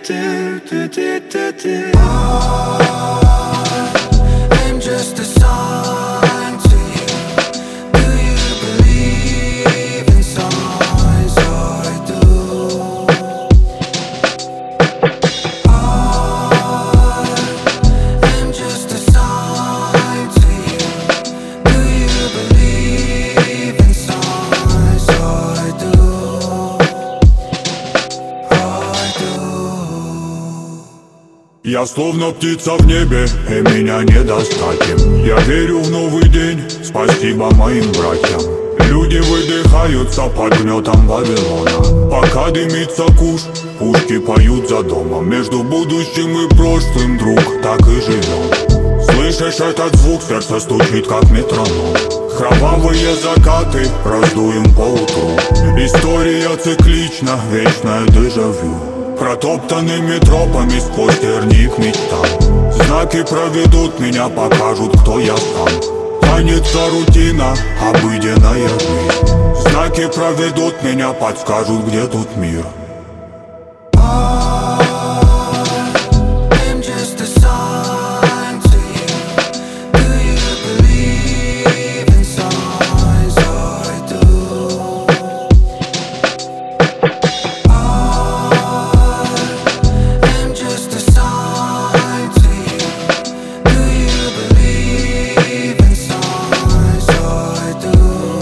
I'm just a song to you. Do you believe in songs? I do. I'm just a song to you. Do you believe in songs? I do. Я словно птица в небе, и меня не достать им. Я верю в новый день, спасибо моим братьям. Люди выдыхаются под гнетом Вавилона. Пока дымится куш, пушки поют за домом. Между будущим и прошлым, друг, так и живем. Слышишь этот звук, сердце стучит как метроном. Кровавые закаты раздуем поутру. История циклична, вечное дежавю. Протоптанными тропами сквозь тернии к мечтам. Знаки проведут меня, покажут, кто я сам. Тянется рутина, обыденная жизнь. Знаки проведут меня, подскажут, где тут мир. I'm just a song to you. Do you believe in songs? I do. I'm just a song to you. Do you believe in songs? I do.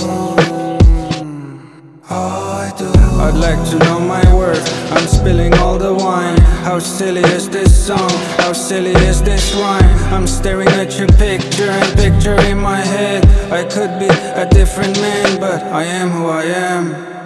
I do. I'd like to know my worth. I'm spilling all the wine. How silly is this song? How silly is this rhyme? I'm staring at your picture and picture in my head. I could be a different man, but I am who I am.